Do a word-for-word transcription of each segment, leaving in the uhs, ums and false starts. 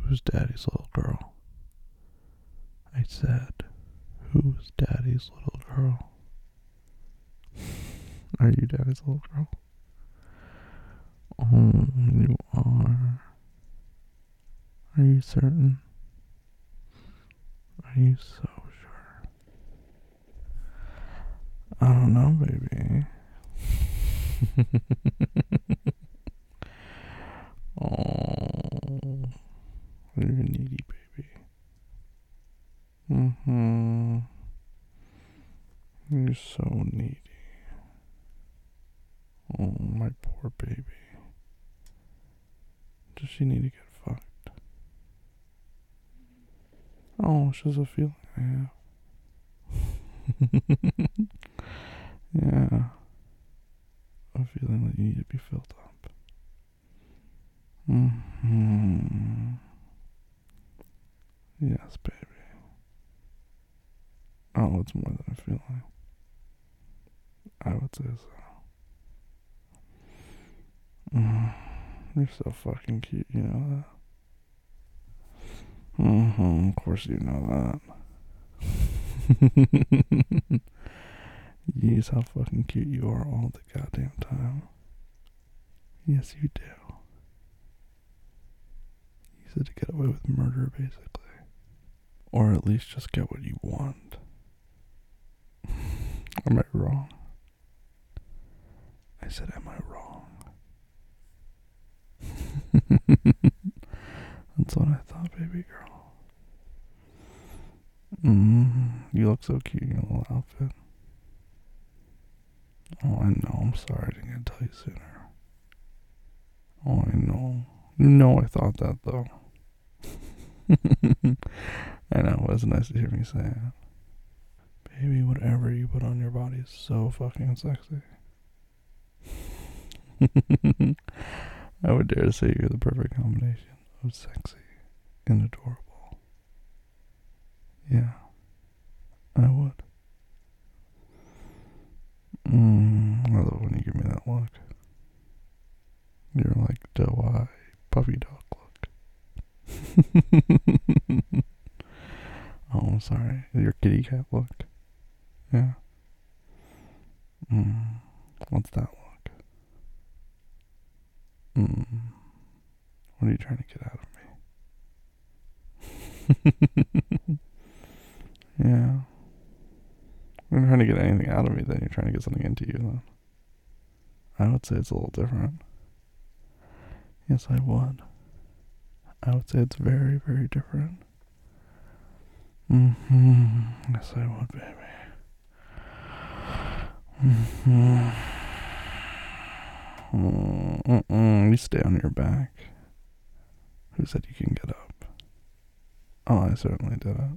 Who's Daddy's little girl? I said, who's Daddy's little girl? Are you Daddy's little girl? Oh, you are. Are you certain? Are you so sure? I don't know, baby. Oh, you're a needy baby. Mm-hmm. You're so needy. Oh, my poor baby. Does she need to get fucked? Oh, it's just a feeling I have. Yeah. A feeling that you need to be filled up. Mm-hmm. Yes, baby. Oh, it's more than a feeling. I would say so. Mm. You're so fucking cute, you know that? Mm-hmm, of course you know that. Use how fucking cute you are all the goddamn time. Yes, you do. You said to get away with murder, basically. Or at least just get what you want. Am I wrong? I said, am I wrong? That's what I thought, baby girl. Mm-hmm. You look so cute in your little outfit. Oh, I know. I'm sorry I didn't get to tell you sooner. Oh, I know. You know I thought that, though. I know. It was nice to hear me say it. Baby, whatever you put on your body is so fucking sexy. I would dare to say you're the perfect combination of sexy and adorable. Yeah, I would. Mm, I love when you give me that look. You're like doe-eye, puppy dog look. Oh, I'm sorry. Your kitty cat look. Yeah. Mm, what's that look? Mm, what are you trying to get out of me? Yeah. You're not trying to get anything out of me, then you're trying to get something into you, then. I would say it's a little different. Yes, I would. I would say it's very, very different. Mm-hmm. Yes, I would, baby. Mm-hmm. Mm-mm. You stay on your back. Who said you can get up? Oh, I certainly didn't.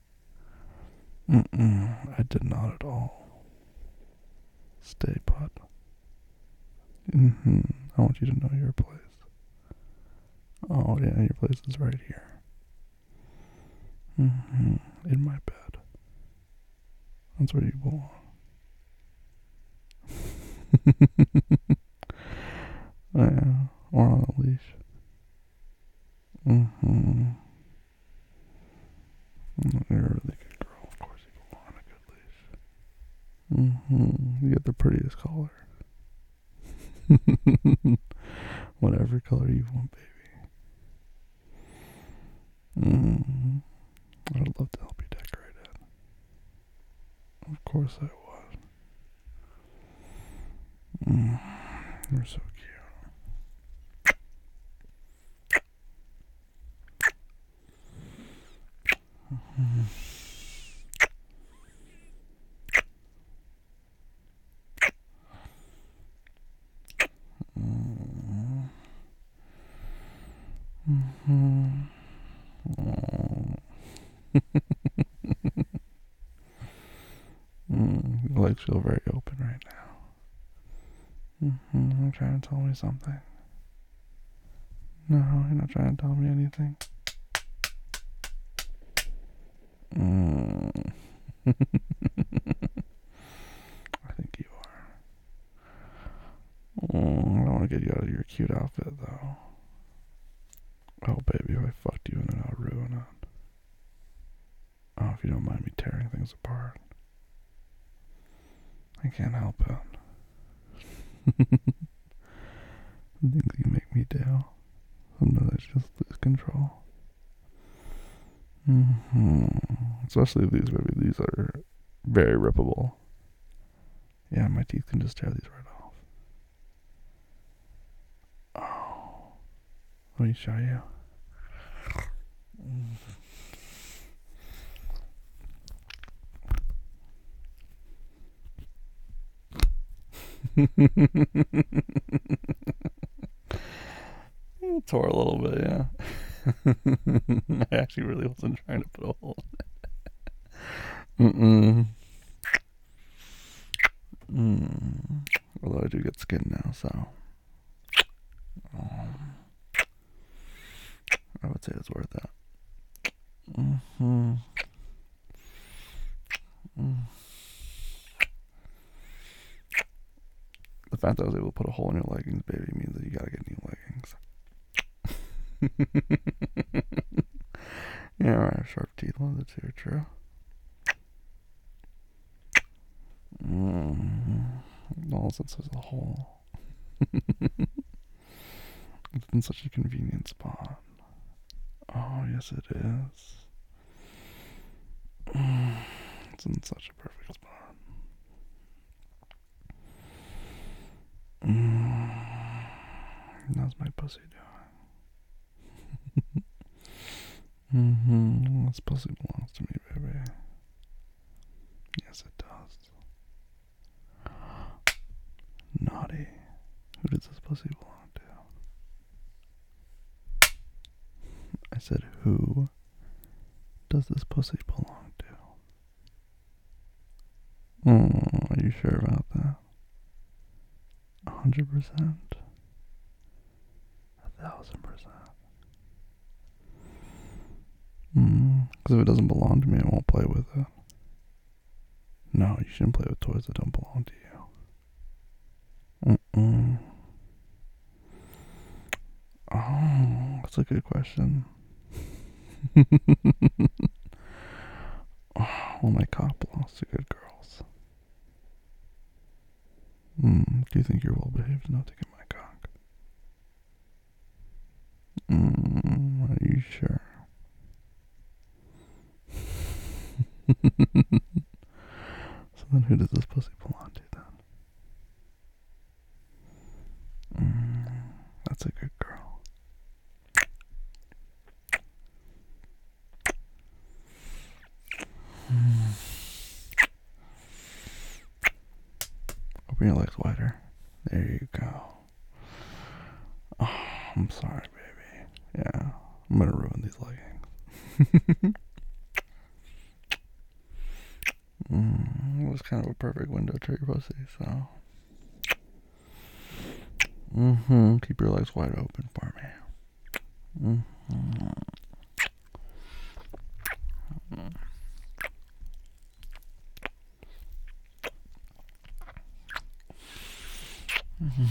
Mm-mm. I did not at all. Stay put. Mm-hmm. I want you to know your place. Oh, yeah, your place is right here. Mm-hmm. In my bed. That's where you belong. Yeah, or on a leash. Mm-hmm. You're a really good girl. Of course you belong on a good leash. Mm-hmm. You get the prettiest color. Whatever color you want, baby. Mm-hmm. I'd love to help you decorate it. Of course I would. Mm. You're so cute. Mm-hmm. Mm-hmm. Mm, your legs feel very open right now. Mm-hmm. You're trying to tell me something. No, you're not trying to tell me anything. Mm. I think you are. Mm, I don't want to get you out of your cute outfit, though. Oh, baby, if I fucked you and then I'll ruin it. Oh, if you don't mind me tearing things apart. I can't help it. The things you make me do. Sometimes I just lose control. Mm-hmm. Especially these, baby. These are very rippable. Yeah, my teeth can just tear these right off. Oh. Let me show you. It tore a little bit, yeah. I actually really wasn't trying to put a hole in it. Mm-mm. Mm. Although I do get skin now, so um, I would say it's worth it. Mm-hmm. Mm. The fact that I was able to put a hole in your leggings, baby, means that you gotta get new leggings. Yeah, I have sharp teeth. One of the two are true. Mm-hmm. All since there's a hole. It's in such a convenient spot. Oh, yes, it is. Mm. It's in such a perfect spot. Mm. How's my pussy doing? Mm-hmm. This pussy belongs to me, baby. Yes, it does. Naughty. Who does this pussy belong to? I said, who does this pussy belong to? Oh, are you sure about that? A hundred percent. A thousand percent. Mm, because if it doesn't belong to me, I won't play with it. No, you shouldn't play with toys that don't belong to you. Mm-mm. Oh, that's a good question. Oh, well, my cock belongs to good girls. Mm, do you think you're well behaved enough to get my cock? Mm, are you sure? So then who does this pussy belong to then? Mm, that's a good girl. Mm. Open your legs wider. There you go. Oh, I'm sorry, baby. Yeah, I'm gonna ruin these leggings. Mm, it was kind of a perfect window to your pussy, so. Mm-hmm. Keep your legs wide open for me. Mm-hmm. Mm-hmm.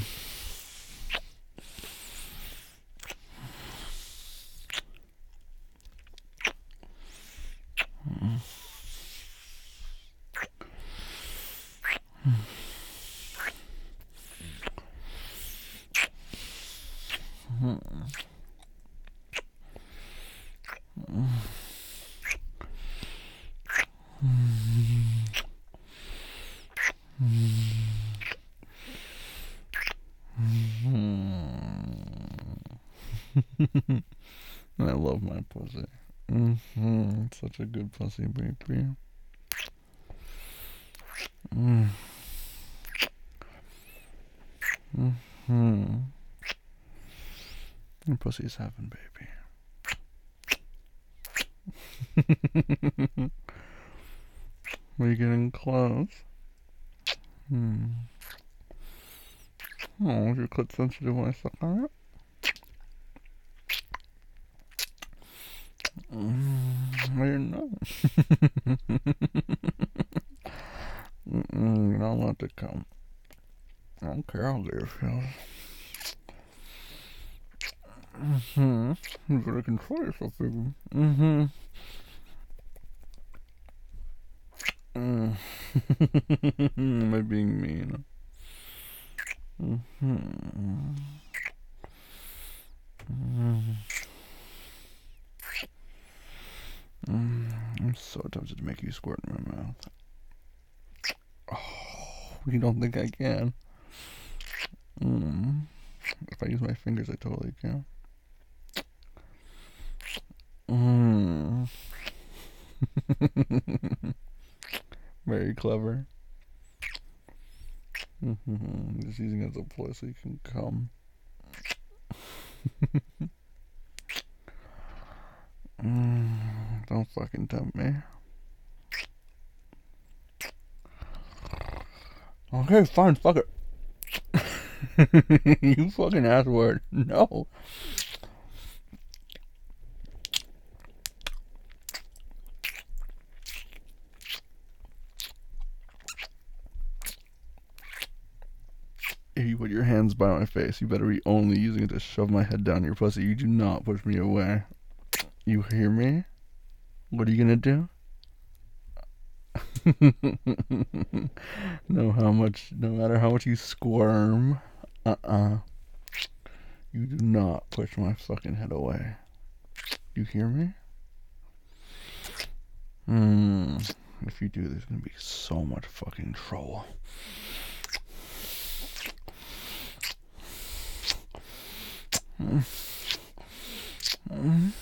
I love my pussy. Mm-hmm. It's such a good pussy, baby. Mm. Mm-hmm. Your pussy's heaven, baby. We're getting close. Hmm. Oh, is your clit sensitive when I suck on it? Mm, I didn't know. Mm-mm, you don't want to come. I don't care how good it feels. Mm-hmm. You gotta control yourself, baby. Mm-hmm. Mm. Am I being mean? Mm-hmm. Mm. Mm. I'm so tempted to make you squirt in my mouth. Oh, you don't think I can? Mm. If I use my fingers, I totally can. Mm. Very clever. Mm-hmm. Just using it as a ploy so you can come. Mm. Don't fucking tempt me. Okay, fine, fuck it. You fucking ass word. No. If you put your hands by my face, you better be only using it to shove my head down your pussy. You do not push me away. You hear me? What are you gonna do? No, how much, no matter how much you squirm, uh-uh, you do not push my fucking head away. You hear me? Hmm. If you do, there's gonna be so much fucking trouble. Mm. Mm.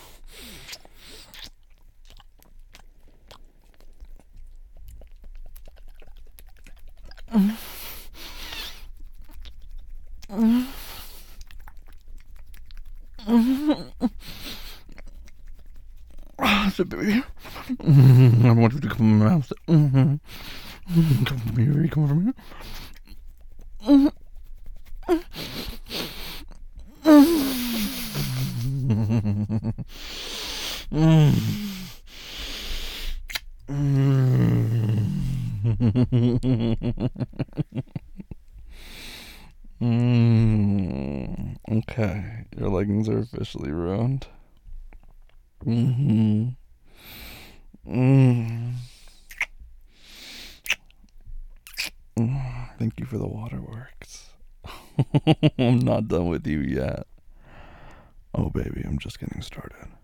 Mm. Mm. Mm. So, baby, mm, I want you to come in my mouth. Mm-hmm. Mm, come from here, come from here. Mm. Mm. Mm. Okay, your leggings are officially ruined. Mm-hmm. Mm. Thank you for the waterworks. I'm not done with you yet. Oh, baby, I'm just getting started.